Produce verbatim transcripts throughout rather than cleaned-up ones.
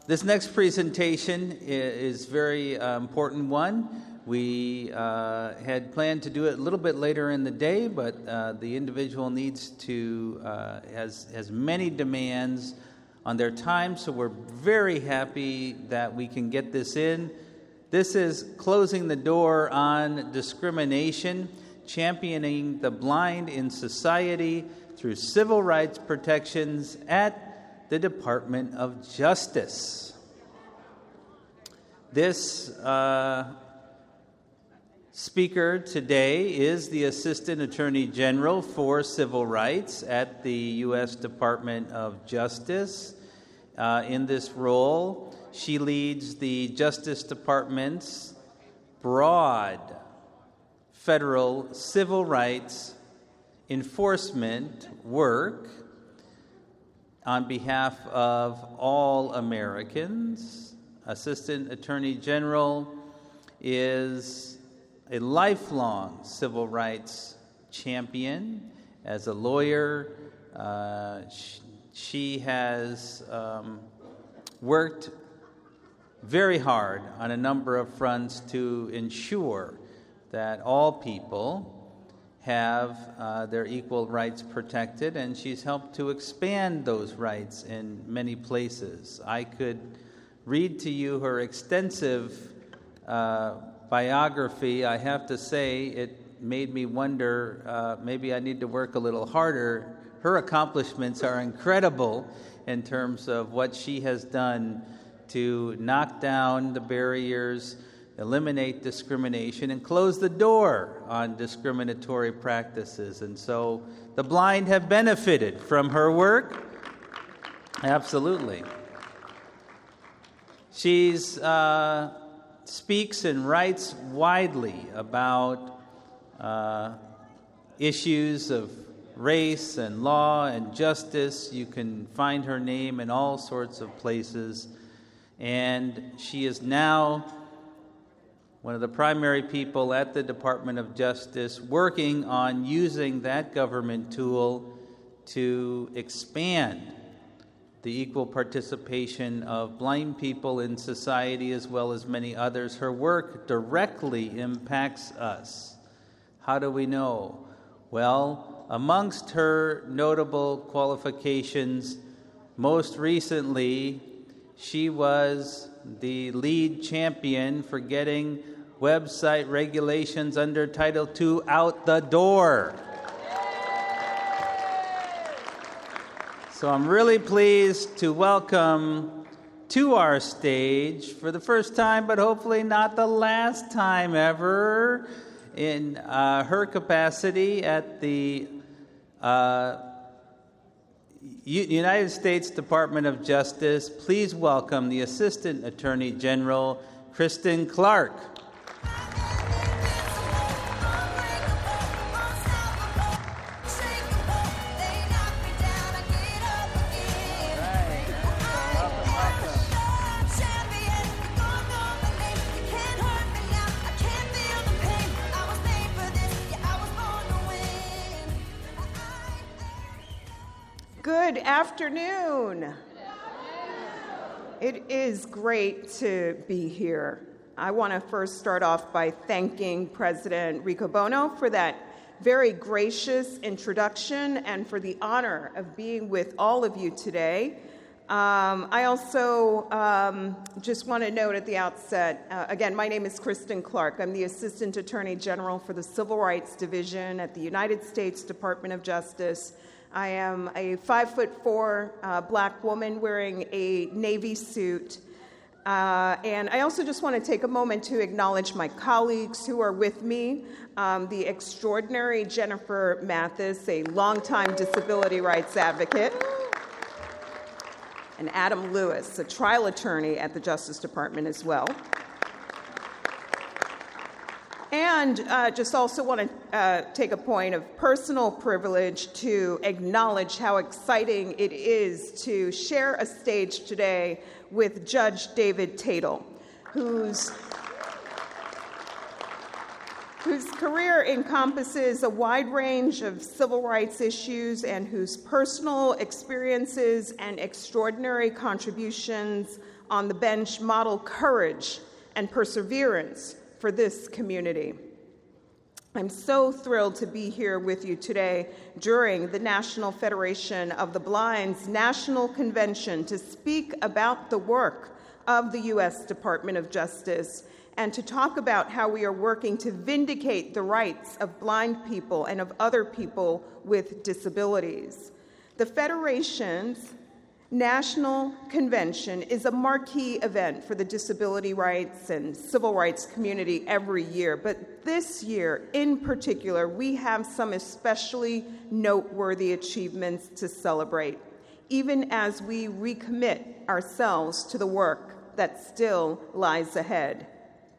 this next presentation is a very uh, important one. We uh, had planned to do it a little bit later in the day, but uh, the individual needs to, uh, has, has many demands on their time, so we're very happy that we can get this in. This is Closing the Door on Discrimination, Championing the Blind in Society through Civil Rights Protections at the Department of Justice. This uh, speaker today is the Assistant Attorney General for Civil Rights at the U S Department of Justice. Uh, in this role, she leads the Justice Department's broad federal civil rights enforcement work on behalf of all Americans. Assistant Attorney General is a lifelong civil rights champion. As a lawyer, uh, she, she has um, worked very hard on a number of fronts to ensure that all people have uh, their equal rights protected, and she's helped to expand those rights in many places. I could read to you her extensive uh, biography. I have to say it made me wonder, uh, maybe I need to work a little harder. Her accomplishments are incredible in terms of what she has done to knock down the barriers, eliminate discrimination, and close the door on discriminatory practices. And so the blind have benefited from her work. Absolutely. She's uh, speaks and writes widely about uh, issues of race and law and justice. You can find her name in all sorts of places. And she is now one of the primary people at the Department of Justice working on using that government tool to expand the equal participation of blind people in society as well as many others. Her work directly impacts us. How do we know? Well, amongst her notable qualifications, most recently, she was the lead champion for getting website regulations under Title two out the door. So I'm really pleased to welcome to our stage for the first time, but hopefully not the last time ever, in uh, her capacity at the uh, U- United States Department of Justice. Please welcome the Assistant Attorney General, Kristen Clarke. Good afternoon. It is great to be here. I want to first start off by thanking President Rico Bono for that very gracious introduction and for the honor of being with all of you today. Um, I also um, just want to note at the outset, uh, again, my name is Kristen Clarke. I'm the Assistant Attorney General for the Civil Rights Division at the United States Department of Justice. I am a five foot four uh, black woman wearing a Navy suit. Uh, and I also just want to take a moment to acknowledge my colleagues who are with me. Um, the extraordinary Jennifer Mathis, a longtime disability rights advocate, and Adam Lewis, a trial attorney at the Justice Department as well. And uh, just also want to uh, take a point of personal privilege to acknowledge how exciting it is to share a stage today with Judge David Tatel, whose, whose career encompasses a wide range of civil rights issues and whose personal experiences and extraordinary contributions on the bench model courage and perseverance for this community. I'm so thrilled to be here with you today during the National Federation of the Blind's National Convention to speak about the work of the U S Department of Justice and to talk about how we are working to vindicate the rights of blind people and of other people with disabilities. The Federation's National Convention is a marquee event for the disability rights and civil rights community every year, but this year in particular, we have some especially noteworthy achievements to celebrate, even as we recommit ourselves to the work that still lies ahead.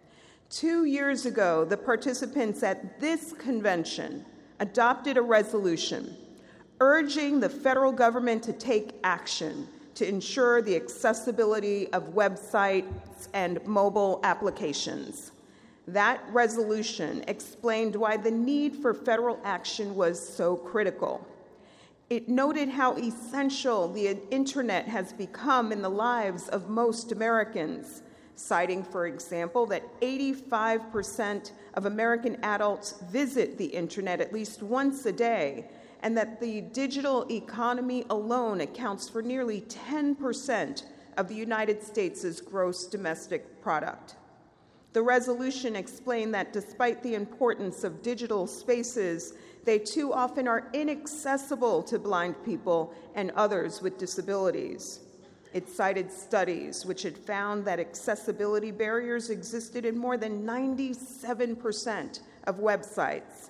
Two years ago, the participants at this convention adopted a resolution urging the federal government to take action to ensure the accessibility of websites and mobile applications. That resolution explained why the need for federal action was so critical. It noted how essential the internet has become in the lives of most Americans, citing, for example, that eighty-five percent of American adults visit the internet at least once a day, and that the digital economy alone accounts for nearly ten percent of the United States' gross domestic product. The resolution explained that despite the importance of digital spaces, they too often are inaccessible to blind people and others with disabilities. It cited studies which had found that accessibility barriers existed in more than ninety-seven percent of websites.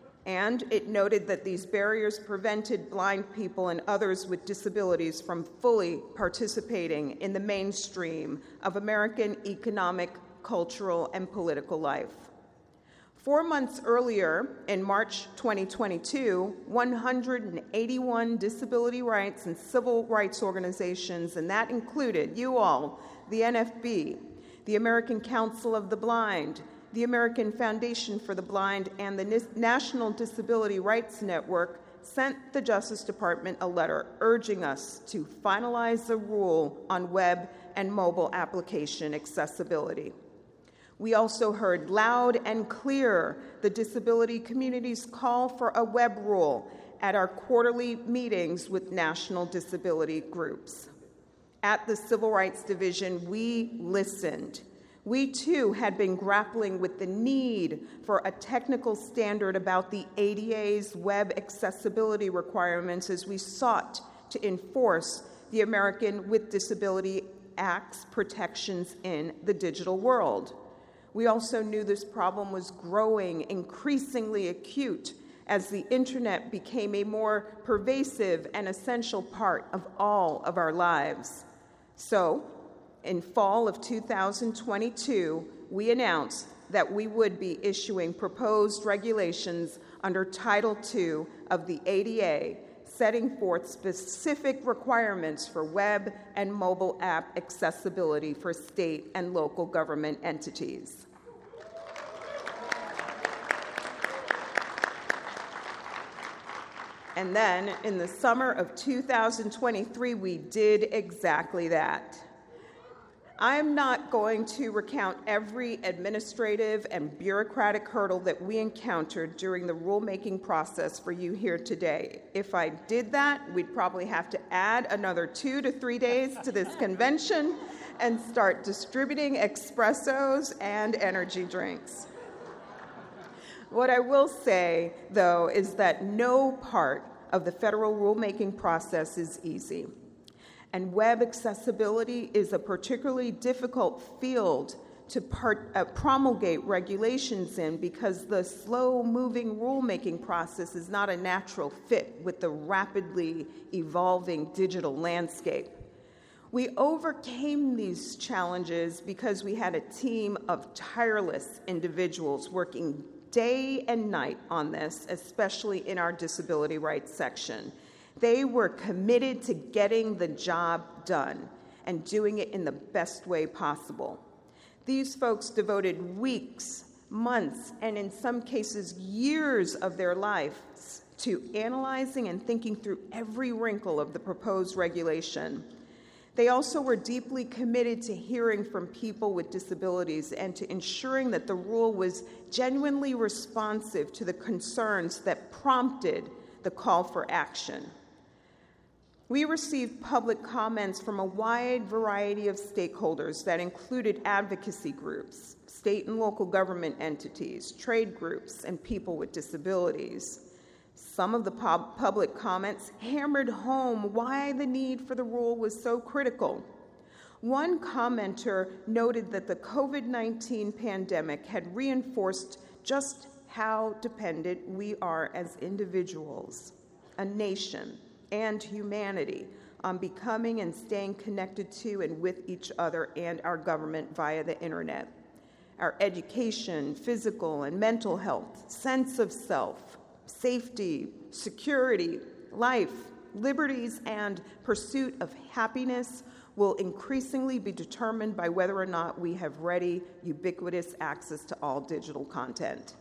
And it noted that these barriers prevented blind people and others with disabilities from fully participating in the mainstream of American economic, cultural, and political life. Four months earlier, in March twenty twenty-two, one hundred eighty-one disability rights and civil rights organizations, and that included you all, the N F B, the American Council of the Blind, the American Foundation for the Blind, and the National Disability Rights Network, sent the Justice Department a letter urging us to finalize a rule on web and mobile application accessibility. We also heard loud and clear the disability community's call for a web rule at our quarterly meetings with national disability groups. At the Civil Rights Division, we listened. We, too, had been grappling with the need for a technical standard about the A D A's web accessibility requirements as we sought to enforce the American with Disability Act's protections in the digital world. We also knew this problem was growing, increasingly acute, as the internet became a more pervasive and essential part of all of our lives. So, in fall of two thousand twenty-two, we announced that we would be issuing proposed regulations under Title two of the A D A, setting forth specific requirements for web and mobile app accessibility for state and local government entities. And then, in the summer of two thousand twenty-three, we did exactly that. I'm not going to recount every administrative and bureaucratic hurdle that we encountered during the rulemaking process for you here today. If I did that, we'd probably have to add another two to three days to this convention and start distributing espressos and energy drinks. What I will say, though, is that no part of the federal rulemaking process is easy. And web accessibility is a particularly difficult field to part, uh, promulgate regulations in because the slow-moving rulemaking process is not a natural fit with the rapidly evolving digital landscape. We overcame these challenges because we had a team of tireless individuals working day and night on this, especially in our disability rights section. They were committed to getting the job done and doing it in the best way possible. These folks devoted weeks, months, and in some cases years of their lives to analyzing and thinking through every wrinkle of the proposed regulation. They also were deeply committed to hearing from people with disabilities and to ensuring that the rule was genuinely responsive to the concerns that prompted the call for action. We received public comments from a wide variety of stakeholders that included advocacy groups, state and local government entities, trade groups, and people with disabilities. Some of the pub- public comments hammered home why the need for the rule was so critical. One commenter noted that the COVID nineteen pandemic had reinforced just how dependent we are as individuals, a nation, and humanity on becoming and staying connected to and with each other and our government via the internet. Our education, physical and mental health, sense of self, safety, security, life, liberties, and pursuit of happiness will increasingly be determined by whether or not we have ready, ubiquitous access to all digital content.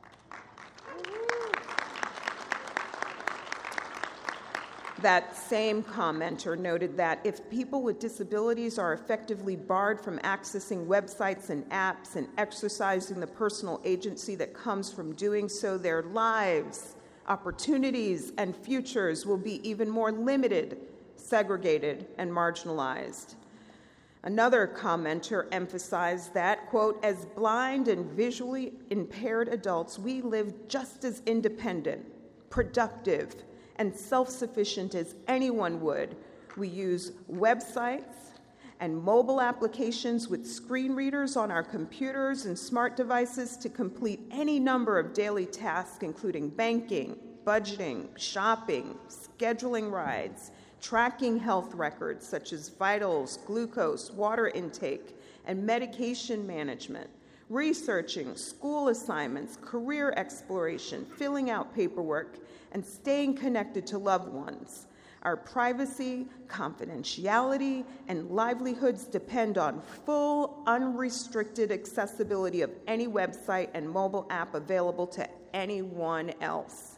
That same commenter noted that if people with disabilities are effectively barred from accessing websites and apps and exercising the personal agency that comes from doing so, their lives, opportunities, and futures will be even more limited, segregated, and marginalized. Another commenter emphasized that, quote, as blind and visually impaired adults, we live just as independent, productive, and self-sufficient as anyone would. We use websites and mobile applications with screen readers on our computers and smart devices to complete any number of daily tasks, including banking, budgeting, shopping, scheduling rides, tracking health records such as vitals, glucose, water intake, and medication management, researching school assignments, career exploration, filling out paperwork, and staying connected to loved ones. Our privacy, confidentiality, and livelihoods depend on full, unrestricted accessibility of any website and mobile app available to anyone else.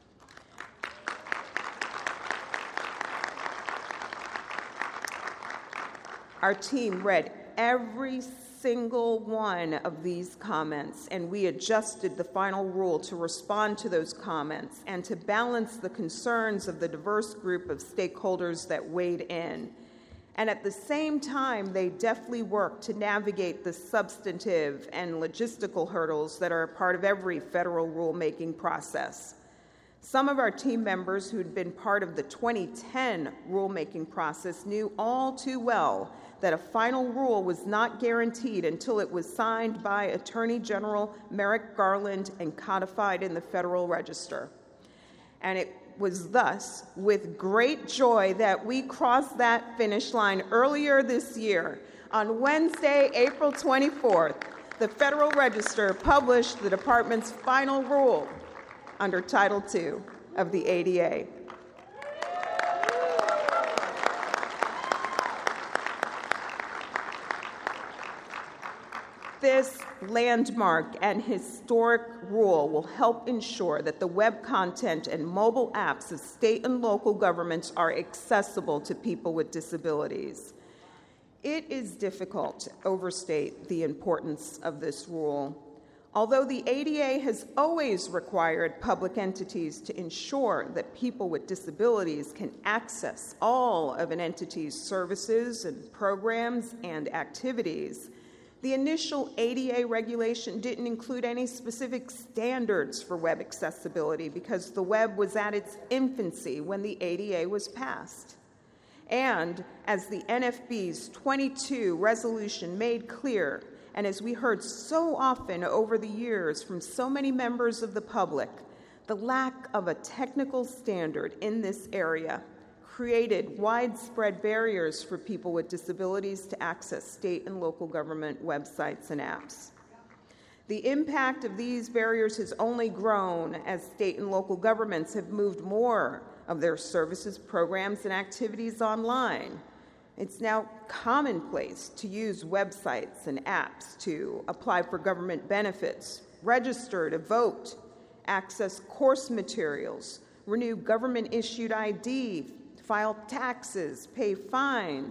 Our team read every single one of these comments, and we adjusted the final rule to respond to those comments and to balance the concerns of the diverse group of stakeholders that weighed in. And at the same time, they deftly worked to navigate the substantive and logistical hurdles that are a part of every federal rulemaking process. Some of our team members who had been part of the twenty ten rulemaking process knew all too well that a final rule was not guaranteed until it was signed by Attorney General Merrick Garland and codified in the Federal Register. And it was thus with great joy that we crossed that finish line earlier this year. On Wednesday, April twenty-fourth, the Federal Register published the department's final rule under Title two of the A D A. This landmark and historic rule will help ensure that the web content and mobile apps of state and local governments are accessible to people with disabilities. It is difficult to overstate the importance of this rule. Although the A D A has always required public entities to ensure that people with disabilities can access all of an entity's services and programs and activities, the initial A D A regulation didn't include any specific standards for web accessibility because the web was at its infancy when the A D A was passed. And as the N F B's twenty-two resolution made clear, and as we heard so often over the years from so many members of the public, the lack of a technical standard in this area created widespread barriers for people with disabilities to access state and local government websites and apps. The impact of these barriers has only grown as state and local governments have moved more of their services, programs, and activities online. It's now commonplace to use websites and apps to apply for government benefits, register to vote, access course materials, renew government-issued I D, file taxes, pay fines,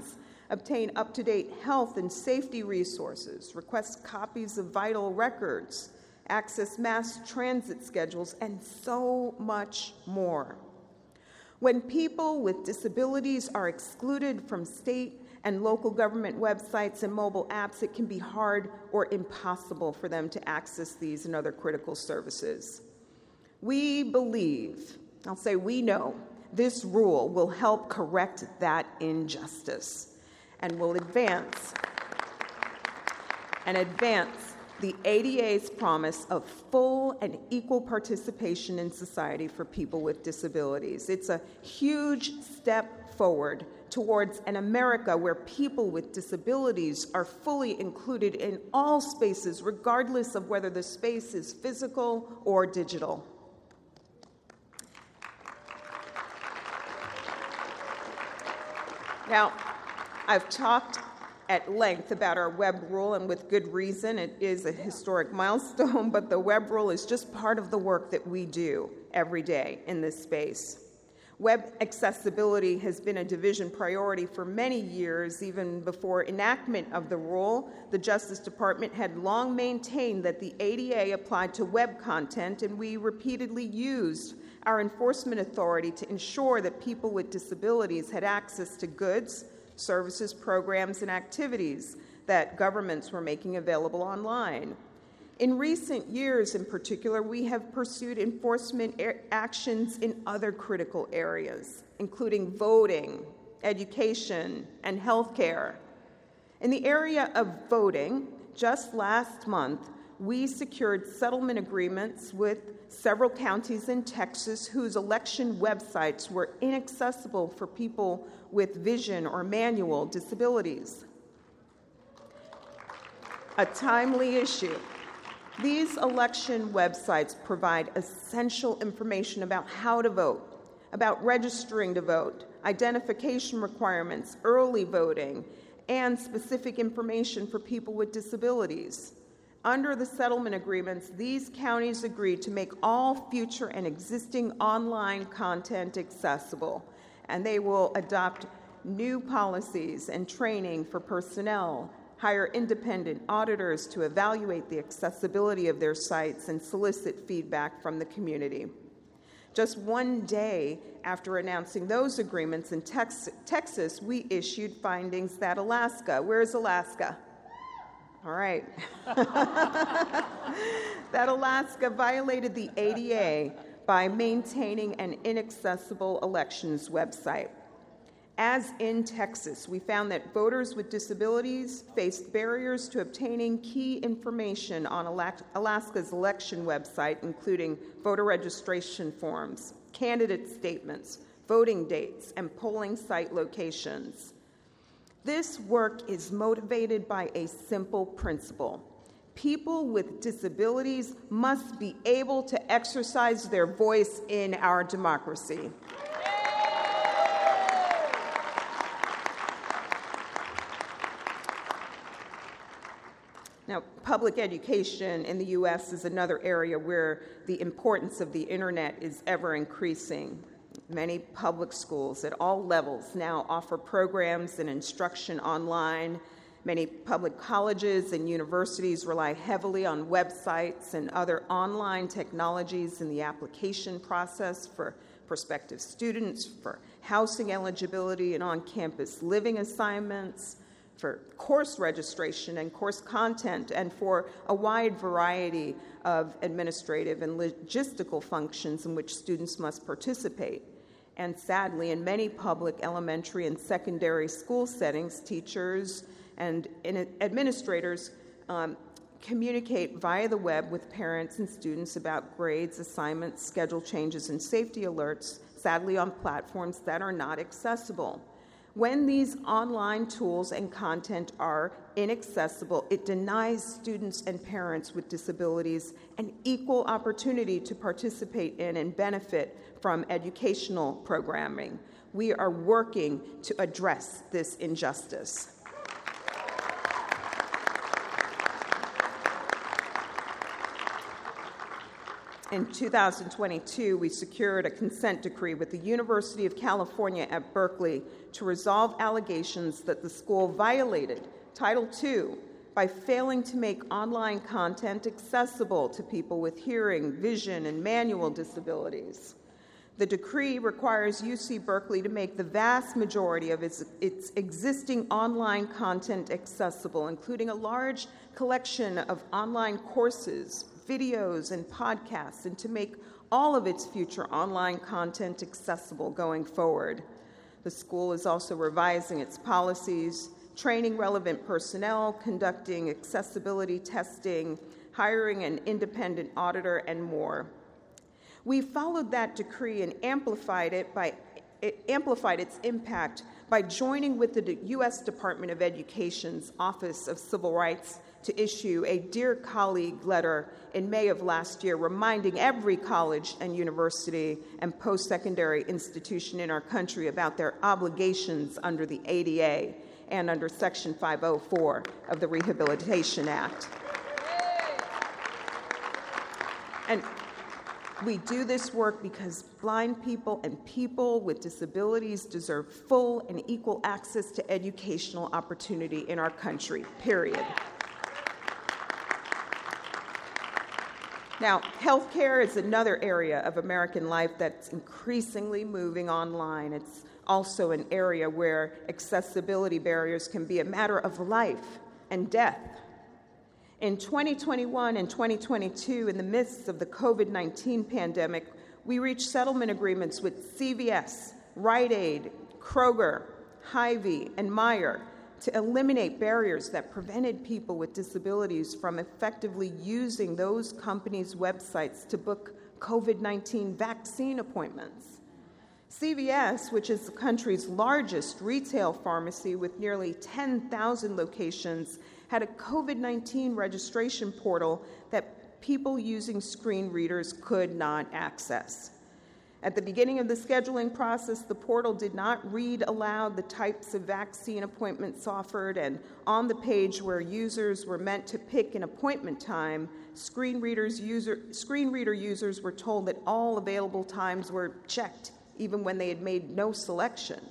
obtain up-to-date health and safety resources, request copies of vital records, access mass transit schedules, and so much more. When people with disabilities are excluded from state and local government websites and mobile apps, it can be hard or impossible for them to access these and other critical services. We believe, I'll say we know, this rule will help correct that injustice and will advance and advance the A D A's promise of full and equal participation in society for people with disabilities. It's a huge step forward towards an America where people with disabilities are fully included in all spaces, regardless of whether the space is physical or digital. Now, I've talked at length about our web rule, and with good reason. It is a historic milestone, but the web rule is just part of the work that we do every day in this space. Web accessibility has been a division priority for many years. Even before enactment of the rule, the Justice Department had long maintained that the A D A applied to web content, and we repeatedly used our enforcement authority to ensure that people with disabilities had access to goods, services, programs, and activities that governments were making available online. In recent years, in particular, we have pursued enforcement actions in other critical areas, including voting, education, and healthcare. In the area of voting, just last month, we secured settlement agreements with several counties in Texas whose election websites were inaccessible for people with vision or manual disabilities. A timely issue. These election websites provide essential information about how to vote, about registering to vote, identification requirements, early voting, and specific information for people with disabilities. Under the settlement agreements, these counties agreed to make all future and existing online content accessible, and they will adopt new policies and training for personnel, hire independent auditors to evaluate the accessibility of their sites, and solicit feedback from the community. Just one day after announcing those agreements in Tex- Texas, we issued findings that Alaska, where's Alaska? All right. That Alaska violated the A D A by maintaining an inaccessible elections website. As in Texas, we found that voters with disabilities faced barriers to obtaining key information on Alaska's election website, including voter registration forms, candidate statements, voting dates, and polling site locations. This work is motivated by a simple principle. People with disabilities must be able to exercise their voice in our democracy. Now, public education in the U S is another area where the importance of the internet is ever increasing. Many public schools at all levels now offer programs and instruction online. Many public colleges and universities rely heavily on websites and other online technologies in the application process for prospective students, for housing eligibility and on-campus living assignments, for course registration and course content, and for a wide variety of administrative and logistical functions in which students must participate. And sadly, in many public elementary and secondary school settings, teachers and administrators um, communicate via the web with parents and students about grades, assignments, schedule changes, and safety alerts, sadly on platforms that are not accessible. When these online tools and content are inaccessible, it denies students and parents with disabilities an equal opportunity to participate in and benefit from educational programming. We are working to address this injustice. In two thousand twenty-two, we secured a consent decree with the University of California at Berkeley to resolve allegations that the school violated Title two by failing to make online content accessible to people with hearing, vision, and manual disabilities. The decree requires U C Berkeley to make the vast majority of its, its existing online content accessible, including a large collection of online courses, videos, and podcasts, and to make all of its future online content accessible going forward. The school is also revising its policies, training relevant personnel, conducting accessibility testing, hiring an independent auditor, and more. We followed that decree and amplified it by it amplified its impact by joining with the U S Department of Education's Office of Civil Rights to issue a Dear Colleague letter in May of last year, reminding every college and university and post-secondary institution in our country about their obligations under the A D A and under Section five oh four of the Rehabilitation Act. And we do this work because blind people and people with disabilities deserve full and equal access to educational opportunity in our country, period. Now, healthcare is another area of American life that's increasingly moving online. It's also an area where accessibility barriers can be a matter of life and death. In twenty twenty-one and twenty twenty-two, in the midst of the COVID nineteen pandemic, we reached settlement agreements with C V S, Rite Aid, Kroger, Hy-Vee, and Meijer to eliminate barriers that prevented people with disabilities from effectively using those companies' websites to book COVID nineteen vaccine appointments. C V S, which is the country's largest retail pharmacy with nearly ten thousand locations, had a COVID nineteen registration portal that people using screen readers could not access. At the beginning of the scheduling process, the portal did not read aloud the types of vaccine appointments offered, and on the page where users were meant to pick an appointment time, screen, readers user, screen reader users were told that all available times were checked, even when they had made no selection.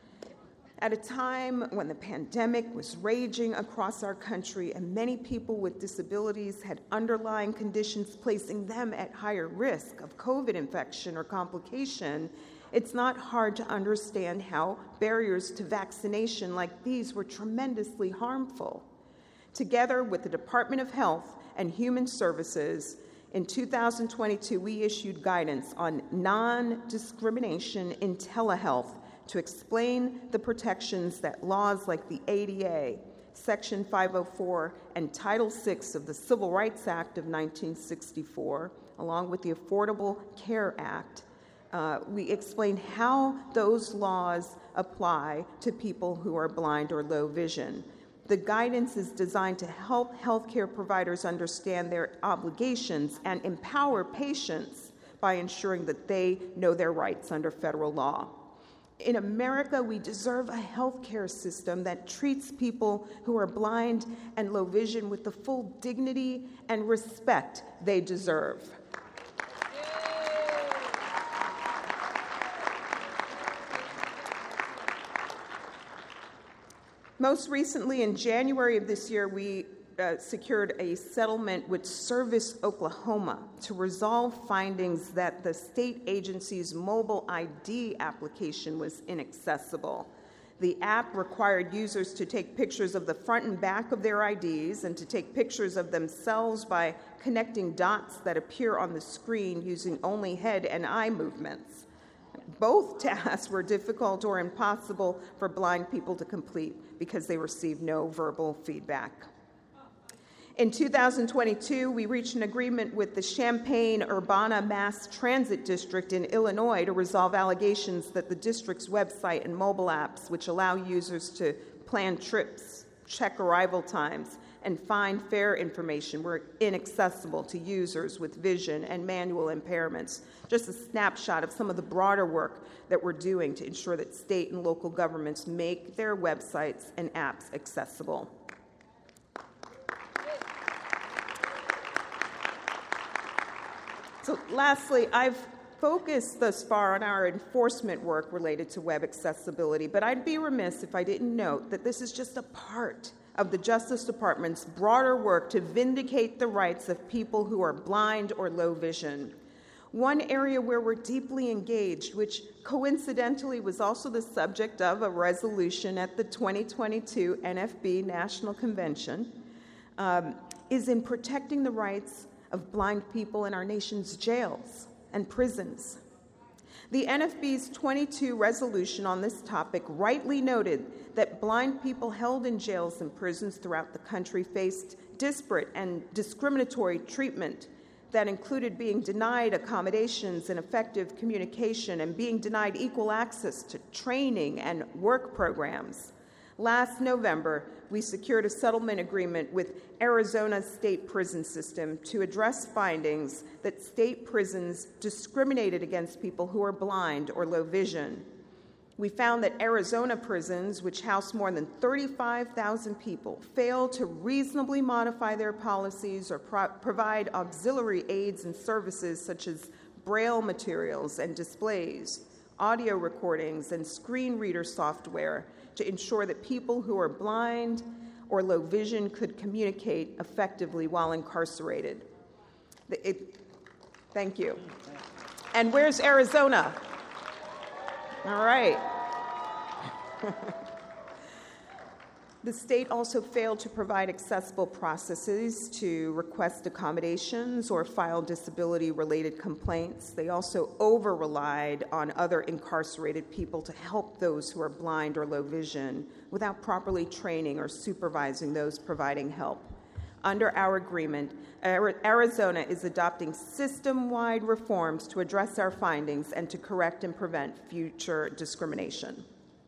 At a time when the pandemic was raging across our country and many people with disabilities had underlying conditions placing them at higher risk of COVID infection or complication, it's not hard to understand how barriers to vaccination like these were tremendously harmful. Together with the Department of Health and Human Services, in two thousand twenty-two, we issued guidance on non-discrimination in telehealth to explain the protections that laws like the A D A, Section five oh four, and Title six of the Civil Rights Act of nineteen sixty-four, along with the Affordable Care Act, uh, we explain how those laws apply to people who are blind or low vision. The guidance is designed to help healthcare providers understand their obligations and empower patients by ensuring that they know their rights under federal law. In America, we deserve a healthcare system that treats people who are blind and low vision with the full dignity and respect they deserve. Most recently, in January of this year, we uh, secured a settlement with Service Oklahoma to resolve findings that the state agency's mobile I D application was inaccessible. The app required users to take pictures of the front and back of their I Ds and to take pictures of themselves by connecting dots that appear on the screen using only head and eye movements. Both tasks were difficult or impossible for blind people to complete because they received no verbal feedback. In two thousand twenty-two, we reached an agreement with the Champaign-Urbana Mass Transit District in Illinois to resolve allegations that the district's website and mobile apps, which allow users to plan trips, check arrival times, and find fare information, were inaccessible to users with vision and manual impairments. Just a snapshot of some of the broader work that we're doing to ensure that state and local governments make their websites and apps accessible. So lastly, I've focused thus far on our enforcement work related to web accessibility, but I'd be remiss if I didn't note that this is just a part of the Justice Department's broader work to vindicate the rights of people who are blind or low vision. One area where we're deeply engaged, which coincidentally was also the subject of a resolution at the twenty twenty-two N F B National Convention, um, is in protecting the rights of blind people in our nation's jails and prisons. The N F B's twenty-two resolution on this topic rightly noted that blind people held in jails and prisons throughout the country faced disparate and discriminatory treatment that included being denied accommodations and effective communication and being denied equal access to training and work programs. Last November, we secured a settlement agreement with Arizona's state prison system to address findings that state prisons discriminated against people who are blind or low vision. We found that Arizona prisons, which house more than thirty-five thousand people, fail to reasonably modify their policies or pro- provide auxiliary aids and services such as braille materials and displays, audio recordings, and screen reader software to ensure that people who are blind or low vision could communicate effectively while incarcerated. It, thank you. And where's Arizona? All right. The state also failed to provide accessible processes to request accommodations or file disability-related complaints. They also over-relied on other incarcerated people to help those who are blind or low vision without properly training or supervising those providing help. Under our agreement, Arizona is adopting system-wide reforms to address our findings and to correct and prevent future discrimination.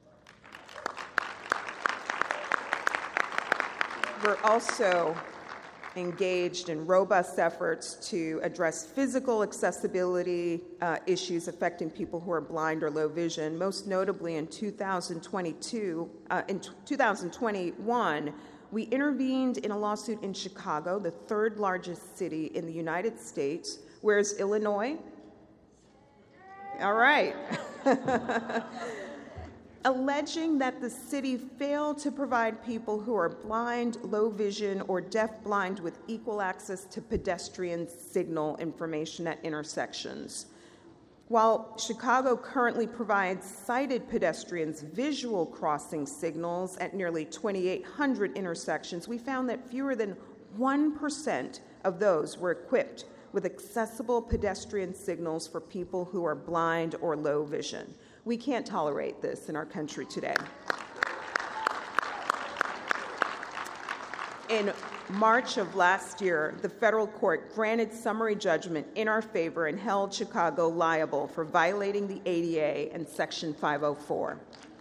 We're also engaged in robust efforts to address physical accessibility uh, issues affecting people who are blind or low vision. Most notably, in two thousand twenty-two, uh, in two thousand twenty-one, we intervened in a lawsuit in Chicago, the third largest city in the United States. Where's Illinois? All right. Alleging that the city failed to provide people who are blind, low vision, or deafblind with equal access to pedestrian signal information at intersections. While Chicago currently provides sighted pedestrians visual crossing signals at nearly twenty-eight hundred intersections, we found that fewer than one percent of those were equipped with accessible pedestrian signals for people who are blind or low vision. We can't tolerate this in our country today. In March of last year, the federal court granted summary judgment in our favor and held Chicago liable for violating the A D A and Section five oh four.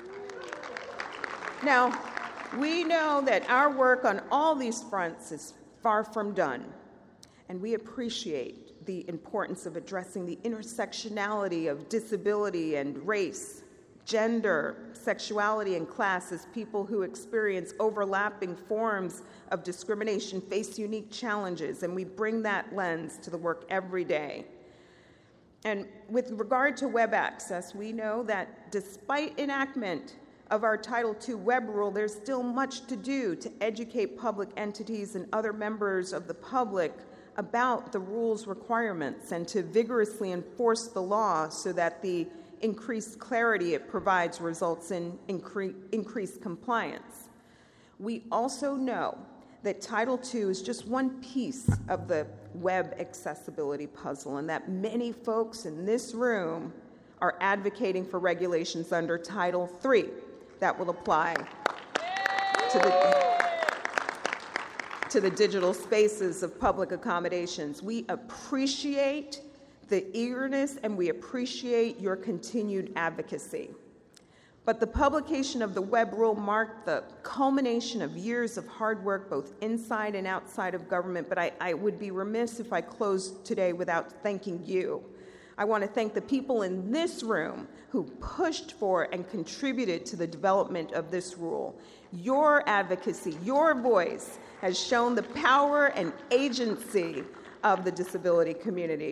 Now, we know that our work on all these fronts is far from done, and we appreciate the importance of addressing the intersectionality of disability and race, gender, sexuality, and class as people who experience overlapping forms of discrimination face unique challenges, and we bring that lens to the work every day. And with regard to web access, we know that despite enactment of our Title two web rule, there's still much to do to educate public entities and other members of the public about the rule's requirements and to vigorously enforce the law so that the increased clarity it provides results in incre- increased compliance. We also know that Title two is just one piece of the web accessibility puzzle, and that many folks in this room are advocating for regulations under Title three that will apply to the to the digital spaces of public accommodations. We appreciate the eagerness and we appreciate your continued advocacy. But the publication of the web rule marked the culmination of years of hard work both inside and outside of government, but I, I would be remiss if I closed today without thanking you. I want to thank the people in this room who pushed for and contributed to the development of this rule. Your advocacy, your voice, has shown the power and agency of the disability community.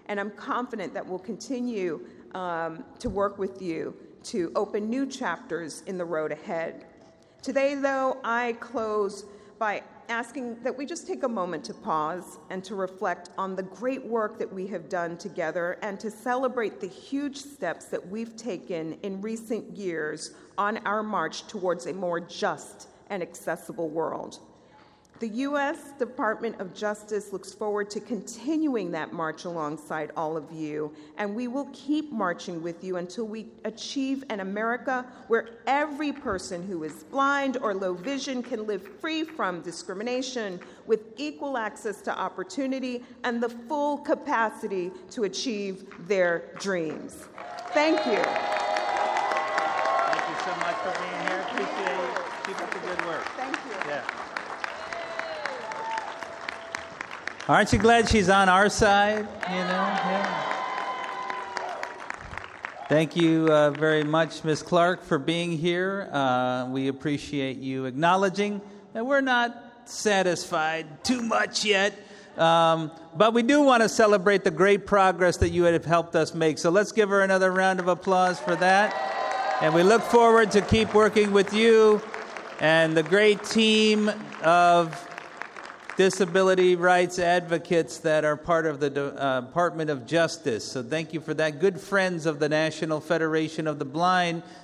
And I'm confident that we'll continue um, to work with you to open new chapters in the road ahead. Today, though, I close by asking that we just take a moment to pause and to reflect on the great work that we have done together and to celebrate the huge steps that we've taken in recent years on our march towards a more just and accessible world. The U S Department of Justice looks forward to continuing that march alongside all of you, and we will keep marching with you until we achieve an America where every person who is blind or low vision can live free from discrimination with equal access to opportunity and the full capacity to achieve their dreams. Thank you. Thank you so much for being here. Appreciate it. Keep up the good work. Thank you. Yeah. Aren't you glad she's on our side? You know, yeah. Thank you uh, very much, Miz Clark, for being here. Uh, we appreciate you acknowledging that we're not satisfied too much yet, um, but we do want to celebrate the great progress that you have helped us make. So let's give her another round of applause for that. And we look forward to keep working with you and the great team of disability rights advocates that are part of the uh, Department of Justice. So thank you for that. Good friends of the National Federation of the Blind.